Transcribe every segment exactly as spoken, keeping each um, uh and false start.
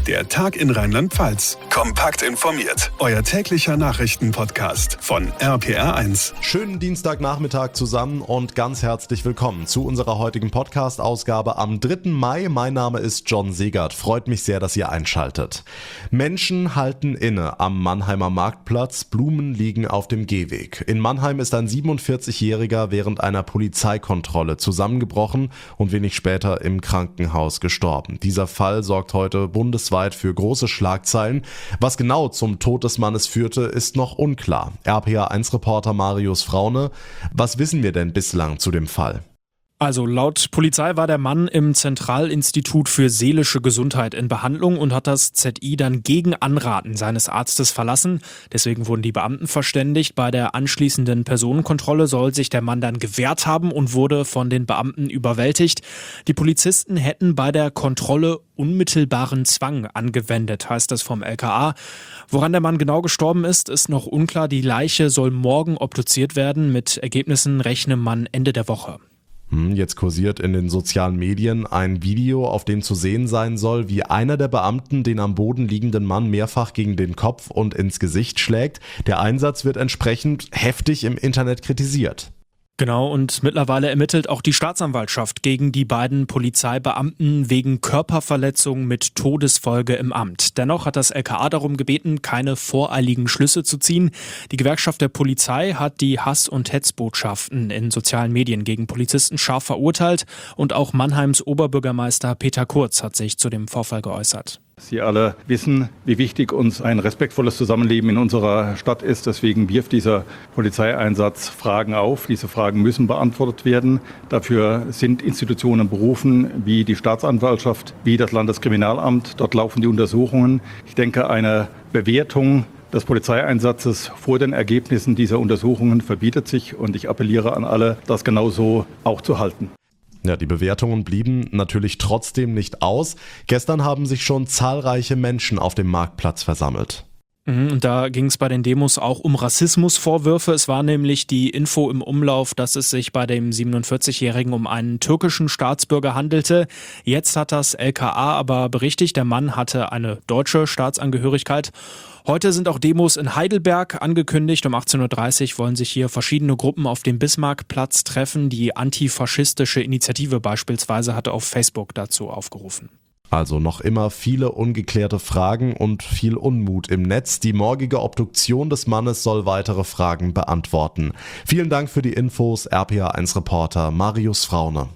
Der Tag in Rheinland-Pfalz. Kompakt informiert. Euer täglicher Nachrichtenpodcast von R P R eins. Schönen Dienstagnachmittag zusammen und ganz herzlich willkommen zu unserer heutigen Podcast-Ausgabe am dritten Mai. Mein Name ist John Segert. Freut mich sehr, dass ihr einschaltet. Menschen halten inne am Mannheimer Marktplatz. Blumen liegen auf dem Gehweg. In Mannheim ist ein siebenundvierzigjähriger während einer Polizeikontrolle zusammengebrochen und wenig später im Krankenhaus gestorben. Dieser Fall sorgt heute bundesweit für große Schlagzeilen. Was genau zum Tod des Mannes führte, ist noch unklar. R P R eins Reporter Marius Fraune, was wissen wir denn bislang zu dem Fall? Also laut Polizei war der Mann im Zentralinstitut für seelische Gesundheit in Behandlung und hat das Z I dann gegen Anraten seines Arztes verlassen. Deswegen wurden die Beamten verständigt. Bei der anschließenden Personenkontrolle soll sich der Mann dann gewehrt haben und wurde von den Beamten überwältigt. Die Polizisten hätten bei der Kontrolle unmittelbaren Zwang angewendet, heißt es vom L K A. Woran der Mann genau gestorben ist, ist noch unklar. Die Leiche soll morgen obduziert werden. Mit Ergebnissen rechne man Ende der Woche. Jetzt kursiert in den sozialen Medien ein Video, auf dem zu sehen sein soll, wie einer der Beamten den am Boden liegenden Mann mehrfach gegen den Kopf und ins Gesicht schlägt. Der Einsatz wird entsprechend heftig im Internet kritisiert. Genau, und mittlerweile ermittelt auch die Staatsanwaltschaft gegen die beiden Polizeibeamten wegen Körperverletzung mit Todesfolge im Amt. Dennoch hat das L K A darum gebeten, keine voreiligen Schlüsse zu ziehen. Die Gewerkschaft der Polizei hat die Hass- und Hetzbotschaften in sozialen Medien gegen Polizisten scharf verurteilt und auch Mannheims Oberbürgermeister Peter Kurz hat sich zu dem Vorfall geäußert. Sie alle wissen, wie wichtig uns ein respektvolles Zusammenleben in unserer Stadt ist. Deswegen wirft dieser Polizeieinsatz Fragen auf. Diese Fragen müssen beantwortet werden. Dafür sind Institutionen berufen, wie die Staatsanwaltschaft, wie das Landeskriminalamt. Dort laufen die Untersuchungen. Ich denke, eine Bewertung des Polizeieinsatzes vor den Ergebnissen dieser Untersuchungen verbietet sich. Und ich appelliere an alle, das genauso auch zu halten. Ja, die Bewertungen blieben natürlich trotzdem nicht aus. Gestern haben sich schon zahlreiche Menschen auf dem Marktplatz versammelt. Und da ging es bei den Demos auch um Rassismusvorwürfe. Es war nämlich die Info im Umlauf, dass es sich bei dem siebenundvierzigjährigen um einen türkischen Staatsbürger handelte. Jetzt hat das L K A aber berichtigt, der Mann hatte eine deutsche Staatsangehörigkeit. Heute sind auch Demos in Heidelberg angekündigt. Um achtzehn Uhr dreißig wollen sich hier verschiedene Gruppen auf dem Bismarckplatz treffen. Die antifaschistische Initiative beispielsweise hatte auf Facebook dazu aufgerufen. Also noch immer viele ungeklärte Fragen und viel Unmut im Netz. Die morgige Obduktion des Mannes soll weitere Fragen beantworten. Vielen Dank für die Infos, R P R eins Reporter Marius Fraune.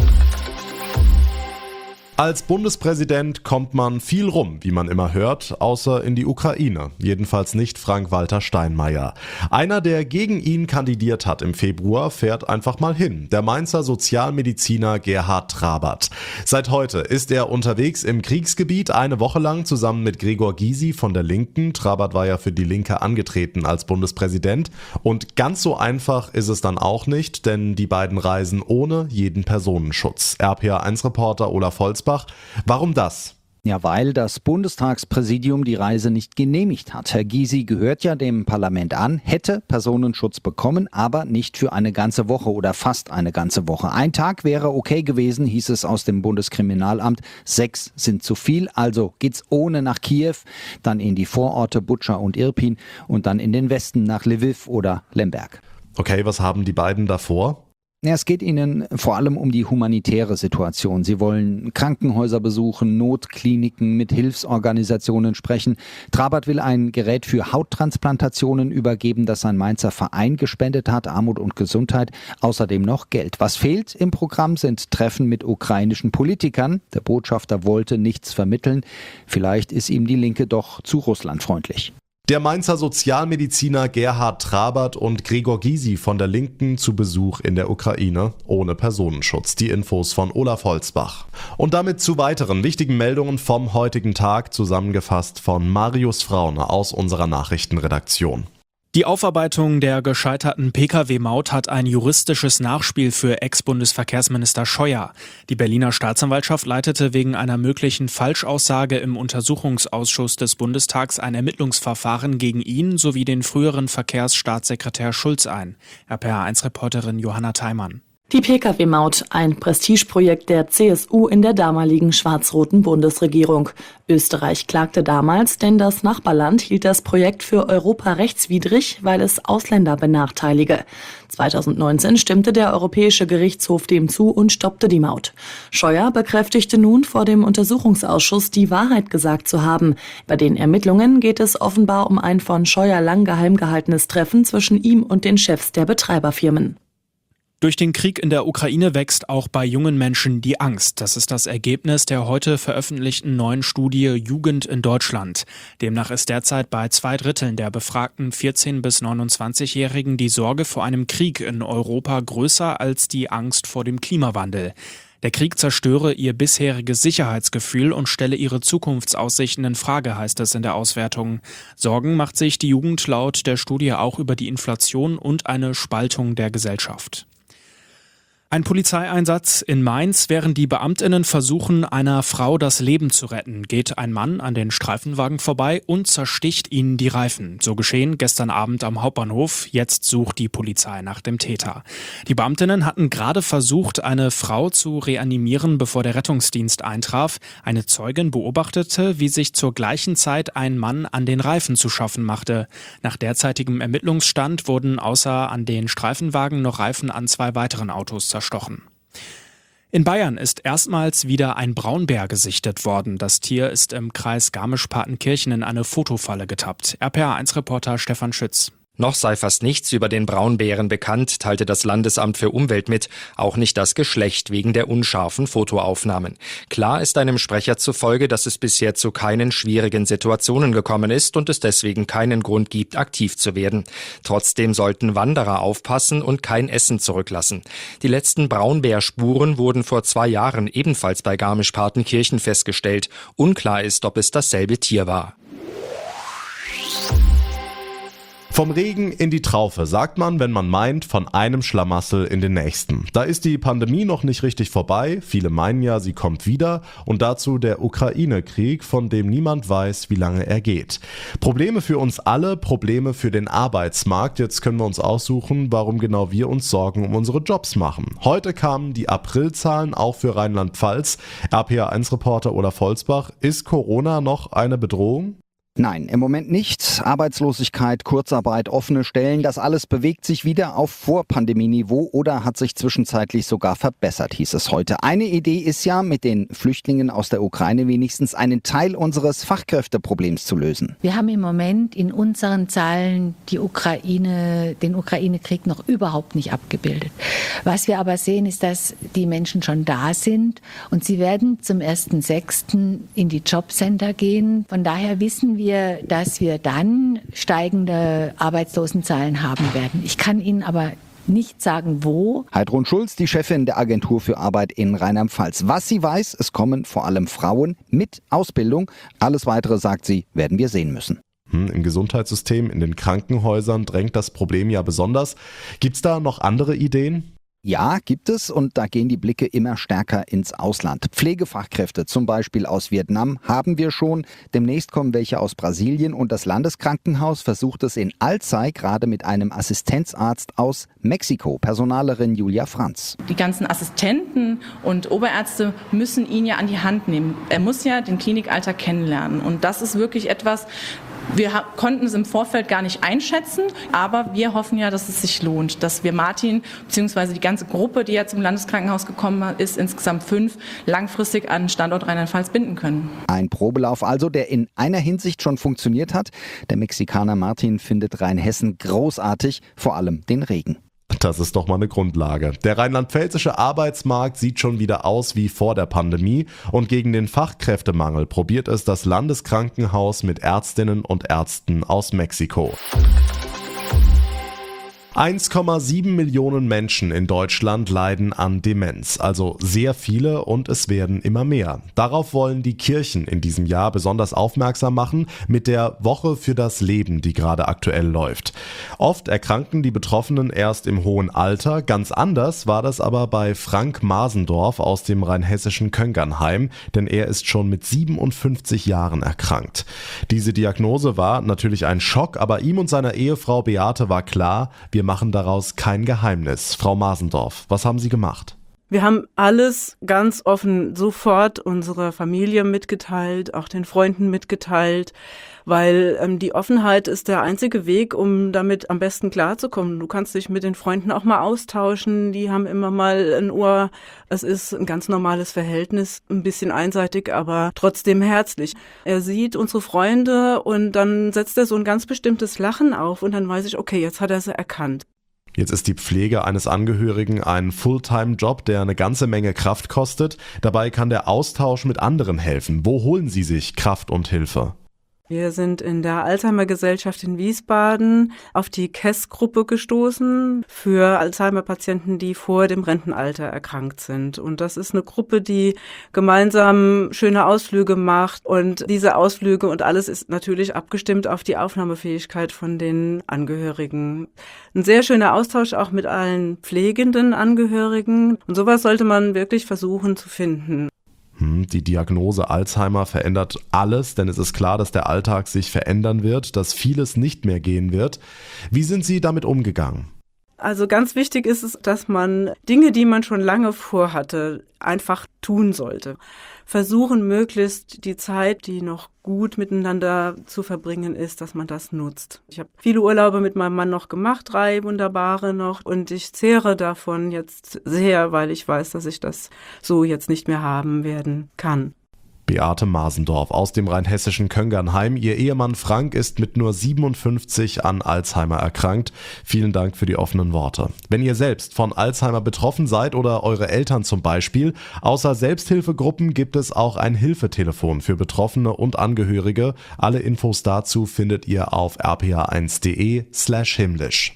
Als Bundespräsident kommt man viel rum, wie man immer hört, außer in die Ukraine. Jedenfalls nicht Frank-Walter Steinmeier. Einer, der gegen ihn kandidiert hat im Februar, fährt einfach mal hin. Der Mainzer Sozialmediziner Gerhard Trabert. Seit heute ist er unterwegs im Kriegsgebiet, eine Woche lang zusammen mit Gregor Gysi von der Linken. Trabert war ja für die Linke angetreten als Bundespräsident. Und ganz so einfach ist es dann auch nicht, denn die beiden reisen ohne jeden Personenschutz. R P R eins Reporter Olaf Holzbach. Warum das? Ja, weil das Bundestagspräsidium die Reise nicht genehmigt hat. Herr Gysi gehört ja dem Parlament an, hätte Personenschutz bekommen, aber nicht für eine ganze Woche oder fast eine ganze Woche. Ein Tag wäre okay gewesen, hieß es aus dem Bundeskriminalamt. Sechs sind zu viel, also geht's ohne nach Kiew, dann in die Vororte Butscha und Irpin und dann in den Westen nach Lviv oder Lemberg. Okay, was haben die beiden davor? Ja, es geht ihnen vor allem um die humanitäre Situation. Sie wollen Krankenhäuser besuchen, Notkliniken, mit Hilfsorganisationen sprechen. Trabert will ein Gerät für Hauttransplantationen übergeben, das ein Mainzer Verein gespendet hat, Armut und Gesundheit. Außerdem noch Geld. Was fehlt im Programm sind Treffen mit ukrainischen Politikern. Der Botschafter wollte nichts vermitteln. Vielleicht ist ihm die Linke doch zu russlandfreundlich. Der Mainzer Sozialmediziner Gerhard Trabert und Gregor Gysi von der Linken zu Besuch in der Ukraine ohne Personenschutz. Die Infos von Olaf Holzbach. Und damit zu weiteren wichtigen Meldungen vom heutigen Tag, zusammengefasst von Marius Fraune aus unserer Nachrichtenredaktion. Die Aufarbeitung der gescheiterten Pkw-Maut hat ein juristisches Nachspiel für Ex-Bundesverkehrsminister Scheuer. Die Berliner Staatsanwaltschaft leitete wegen einer möglichen Falschaussage im Untersuchungsausschuss des Bundestags ein Ermittlungsverfahren gegen ihn sowie den früheren Verkehrsstaatssekretär Schulz ein. R P R eins Reporterin Johanna Theimann. Die Pkw-Maut, ein Prestigeprojekt der C S U in der damaligen schwarz-roten Bundesregierung. Österreich klagte damals, denn das Nachbarland hielt das Projekt für europarechtswidrig, weil es Ausländer benachteilige. zweitausendneunzehn stimmte der Europäische Gerichtshof dem zu und stoppte die Maut. Scheuer bekräftigte nun vor dem Untersuchungsausschuss, die Wahrheit gesagt zu haben. Bei den Ermittlungen geht es offenbar um ein von Scheuer lang geheim gehaltenes Treffen zwischen ihm und den Chefs der Betreiberfirmen. Durch den Krieg in der Ukraine wächst auch bei jungen Menschen die Angst. Das ist das Ergebnis der heute veröffentlichten neuen Studie Jugend in Deutschland. Demnach ist derzeit bei zwei Dritteln der befragten vierzehn- bis neunundzwanzigjährigen die Sorge vor einem Krieg in Europa größer als die Angst vor dem Klimawandel. Der Krieg zerstöre ihr bisheriges Sicherheitsgefühl und stelle ihre Zukunftsaussichten in Frage, heißt es in der Auswertung. Sorgen macht sich die Jugend laut der Studie auch über die Inflation und eine Spaltung der Gesellschaft. Ein Polizeieinsatz in Mainz, während die BeamtInnen versuchen, einer Frau das Leben zu retten, geht ein Mann an den Streifenwagen vorbei und zersticht ihnen die Reifen. So geschehen gestern Abend am Hauptbahnhof. Jetzt sucht die Polizei nach dem Täter. Die BeamtInnen hatten gerade versucht, eine Frau zu reanimieren, bevor der Rettungsdienst eintraf. Eine Zeugin beobachtete, wie sich zur gleichen Zeit ein Mann an den Reifen zu schaffen machte. Nach derzeitigem Ermittlungsstand wurden außer an den Streifenwagen noch Reifen an zwei weiteren Autos zerstochen. In Bayern ist erstmals wieder ein Braunbär gesichtet worden. Das Tier ist im Kreis Garmisch-Partenkirchen in eine Fotofalle getappt. R P R eins Reporter Stefan Schütz. Noch sei fast nichts über den Braunbären bekannt, teilte das Landesamt für Umwelt mit, auch nicht das Geschlecht wegen der unscharfen Fotoaufnahmen. Klar ist einem Sprecher zufolge, dass es bisher zu keinen schwierigen Situationen gekommen ist und es deswegen keinen Grund gibt, aktiv zu werden. Trotzdem sollten Wanderer aufpassen und kein Essen zurücklassen. Die letzten Braunbärspuren wurden vor zwei Jahren ebenfalls bei Garmisch-Partenkirchen festgestellt. Unklar ist, ob es dasselbe Tier war. Vom Regen in die Traufe, sagt man, wenn man meint, von einem Schlamassel in den nächsten. Da ist die Pandemie noch nicht richtig vorbei, viele meinen ja, sie kommt wieder, und dazu der Ukraine-Krieg, von dem niemand weiß, wie lange er geht. Probleme für uns alle, Probleme für den Arbeitsmarkt. Jetzt können wir uns aussuchen, warum genau wir uns Sorgen um unsere Jobs machen. Heute kamen die Aprilzahlen auch für Rheinland-Pfalz. R P R eins Reporter Olaf Holzbach, ist Corona noch eine Bedrohung? Nein, im Moment nicht. Arbeitslosigkeit, Kurzarbeit, offene Stellen, das alles bewegt sich wieder auf Vor-Pandemie-Niveau oder hat sich zwischenzeitlich sogar verbessert, hieß es heute. Eine Idee ist ja, mit den Flüchtlingen aus der Ukraine wenigstens einen Teil unseres Fachkräfteproblems zu lösen. Wir haben im Moment in unseren Zahlen die Ukraine, den Ukraine-Krieg noch überhaupt nicht abgebildet. Was wir aber sehen, ist, dass die Menschen schon da sind und sie werden zum ersten sechsten in die Jobcenter gehen. Von daher wissen wir, Wir, dass wir dann steigende Arbeitslosenzahlen haben werden. Ich kann Ihnen aber nicht sagen, wo. Heidrun Schulz, die Chefin der Agentur für Arbeit in Rheinland-Pfalz. Was sie weiß, es kommen vor allem Frauen mit Ausbildung. Alles Weitere, sagt sie, werden wir sehen müssen. Hm, im Gesundheitssystem, in den Krankenhäusern drängt das Problem ja besonders. Gibt's da noch andere Ideen? Ja, gibt es, und da gehen die Blicke immer stärker ins Ausland. Pflegefachkräfte, zum Beispiel aus Vietnam, haben wir schon. Demnächst kommen welche aus Brasilien und das Landeskrankenhaus versucht es in Alzey gerade mit einem Assistenzarzt aus Mexiko. Personalerin Julia Franz. Die ganzen Assistenten und Oberärzte müssen ihn ja an die Hand nehmen. Er muss ja den Klinikalltag kennenlernen und das ist wirklich etwas, wir konnten es im Vorfeld gar nicht einschätzen, aber wir hoffen ja, dass es sich lohnt, dass wir Martin bzw. die ganze Gruppe, die ja zum Landeskrankenhaus gekommen ist, insgesamt fünf, langfristig an Standort Rheinland-Pfalz binden können. Ein Probelauf also, der in einer Hinsicht schon funktioniert hat. Der Mexikaner Martin findet Rheinhessen großartig, vor allem den Regen. Das ist doch mal eine Grundlage. Der rheinland-pfälzische Arbeitsmarkt sieht schon wieder aus wie vor der Pandemie und gegen den Fachkräftemangel probiert es das Landeskrankenhaus mit Ärztinnen und Ärzten aus Mexiko. eins Komma sieben Millionen Menschen in Deutschland leiden an Demenz, also sehr viele, und es werden immer mehr. Darauf wollen die Kirchen in diesem Jahr besonders aufmerksam machen mit der Woche für das Leben, die gerade aktuell läuft. Oft erkranken die Betroffenen erst im hohen Alter, ganz anders war das aber bei Frank Masendorf aus dem rheinhessischen Köngernheim, denn er ist schon mit siebenundfünfzig Jahren erkrankt. Diese Diagnose war natürlich ein Schock, aber ihm und seiner Ehefrau Beate war klar, wir Wir machen daraus kein Geheimnis. Frau Masendorf, was haben Sie gemacht? Wir haben alles ganz offen sofort unserer Familie mitgeteilt, auch den Freunden mitgeteilt, weil ähm, die Offenheit ist der einzige Weg, um damit am besten klarzukommen. Du kannst dich mit den Freunden auch mal austauschen, die haben immer mal ein Ohr. Es ist ein ganz normales Verhältnis, ein bisschen einseitig, aber trotzdem herzlich. Er sieht unsere Freunde und dann setzt er so ein ganz bestimmtes Lachen auf und dann weiß ich, okay, jetzt hat er sie erkannt. Jetzt ist die Pflege eines Angehörigen ein Fulltime-Job, der eine ganze Menge Kraft kostet. Dabei kann der Austausch mit anderen helfen. Wo holen Sie sich Kraft und Hilfe? Wir sind in der Alzheimer-Gesellschaft in Wiesbaden auf die K E S-Gruppe gestoßen für Alzheimer-Patienten, die vor dem Rentenalter erkrankt sind. Und das ist eine Gruppe, die gemeinsam schöne Ausflüge macht. Und diese Ausflüge und alles ist natürlich abgestimmt auf die Aufnahmefähigkeit von den Angehörigen. Ein sehr schöner Austausch auch mit allen pflegenden Angehörigen. Und sowas sollte man wirklich versuchen zu finden. Die Diagnose Alzheimer verändert alles, denn es ist klar, dass der Alltag sich verändern wird, dass vieles nicht mehr gehen wird. Wie sind Sie damit umgegangen? Also ganz wichtig ist es, dass man Dinge, die man schon lange vorhatte, einfach tun sollte. Versuchen möglichst die Zeit, die noch gut miteinander zu verbringen ist, dass man das nutzt. Ich habe viele Urlaube mit meinem Mann noch gemacht, drei wunderbare noch, und ich zehre davon jetzt sehr, weil ich weiß, dass ich das so jetzt nicht mehr haben werden kann. Beate Masendorf aus dem rheinhessischen Köngernheim. Ihr Ehemann Frank ist mit nur siebenundfünfzig an Alzheimer erkrankt. Vielen Dank für die offenen Worte. Wenn ihr selbst von Alzheimer betroffen seid oder eure Eltern zum Beispiel, außer Selbsthilfegruppen gibt es auch ein Hilfetelefon für Betroffene und Angehörige. Alle Infos dazu findet ihr auf r p a eins punkt d e slash himmlisch.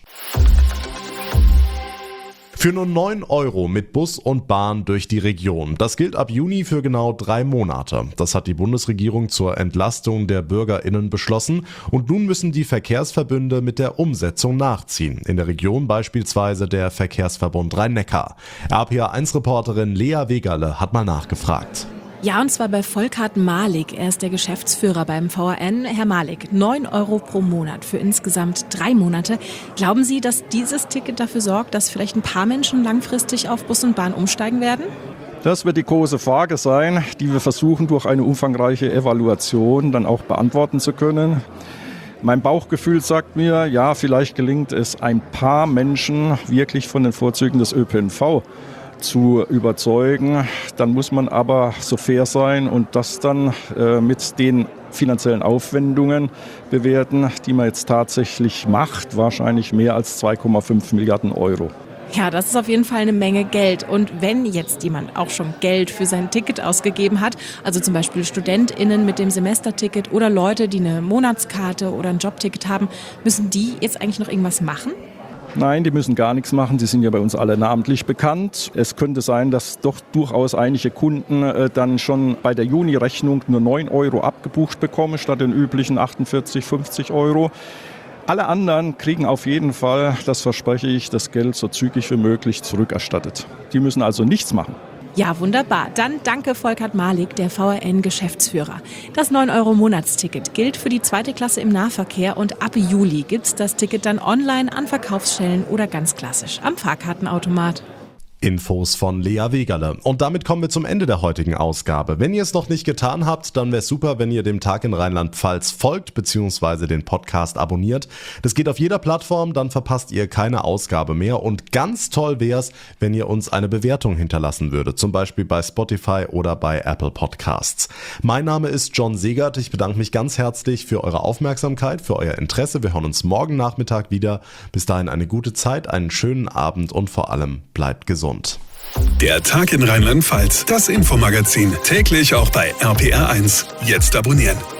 Für nur neun Euro mit Bus und Bahn durch die Region. Das gilt ab Juni für genau drei Monate. Das hat die Bundesregierung zur Entlastung der BürgerInnen beschlossen. Und nun müssen die Verkehrsverbünde mit der Umsetzung nachziehen. In der Region beispielsweise der Verkehrsverbund Rhein-Neckar. R P A eins Reporterin Lea Wegerle hat mal nachgefragt. Ja, und zwar bei Volkart Malik. Er ist der Geschäftsführer beim V R N. Herr Malik, neun Euro pro Monat für insgesamt drei Monate. Glauben Sie, dass dieses Ticket dafür sorgt, dass vielleicht ein paar Menschen langfristig auf Bus und Bahn umsteigen werden? Das wird die große Frage sein, die wir versuchen durch eine umfangreiche Evaluation dann auch beantworten zu können. Mein Bauchgefühl sagt mir, ja, vielleicht gelingt es ein paar Menschen wirklich von den Vorzügen des Ö P N V zu überzeugen. Dann muss man aber so fair sein und das dann äh, mit den finanziellen Aufwendungen bewerten, die man jetzt tatsächlich macht, wahrscheinlich mehr als zwei Komma fünf Milliarden Euro. Ja, das ist auf jeden Fall eine Menge Geld. Und wenn jetzt jemand auch schon Geld für sein Ticket ausgegeben hat, also zum Beispiel StudentInnen mit dem Semesterticket oder Leute, die eine Monatskarte oder ein Jobticket haben, müssen die jetzt eigentlich noch irgendwas machen? Nein, die müssen gar nichts machen. Die sind ja bei uns alle namentlich bekannt. Es könnte sein, dass doch durchaus einige Kunden äh, dann schon bei der Juni-Rechnung nur neun Euro abgebucht bekommen, statt den üblichen achtundvierzig, fünfzig Euro. Alle anderen kriegen auf jeden Fall, das verspreche ich, das Geld so zügig wie möglich zurückerstattet. Die müssen also nichts machen. Ja, wunderbar. Dann danke Volkart Malik, der V R N-Geschäftsführer. Das neun Euro Monatsticket gilt für die zweite Klasse im Nahverkehr und ab Juli gibt's das Ticket dann online an Verkaufsstellen oder ganz klassisch am Fahrkartenautomat. Infos von Lea Wegerle. Und damit kommen wir zum Ende der heutigen Ausgabe. Wenn ihr es noch nicht getan habt, dann wäre es super, wenn ihr dem Tag in Rheinland-Pfalz folgt bzw. den Podcast abonniert. Das geht auf jeder Plattform, dann verpasst ihr keine Ausgabe mehr. Und ganz toll wäre es, wenn ihr uns eine Bewertung hinterlassen würdet, zum Beispiel bei Spotify oder bei Apple Podcasts. Mein Name ist John Segert. Ich bedanke mich ganz herzlich für eure Aufmerksamkeit, für euer Interesse. Wir hören uns morgen Nachmittag wieder. Bis dahin eine gute Zeit, einen schönen Abend und vor allem bleibt gesund. Der Tag in Rheinland-Pfalz, das Infomagazin, täglich auch bei R P R eins. Jetzt abonnieren.